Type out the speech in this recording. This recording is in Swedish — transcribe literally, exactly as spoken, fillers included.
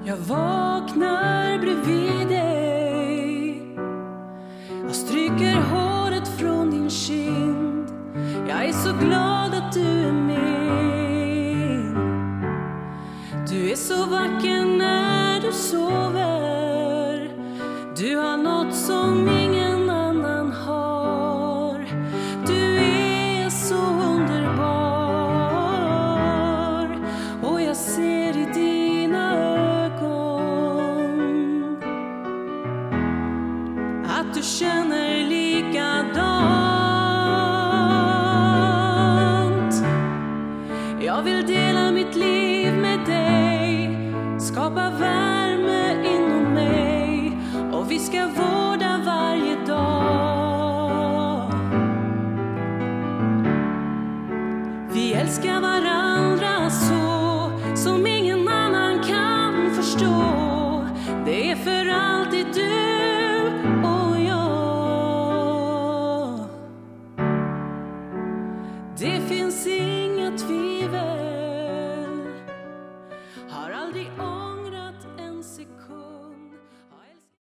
Jag vaknar bredvid dig. Jag stryker håret från din kind. Jag är så glad att du är min. Du är så vacker när du sover. Du har något som ingen annan har. Du är så underbar. Och jag ser i dina ögon att du känner likadant. Jag vill dela mitt liv med dig, skapa värme inom mig, och vi ska vårda varje dag. Vi älskar varandra så, som ingen annan kan förstå. Det är för alltid du och jag. Det finns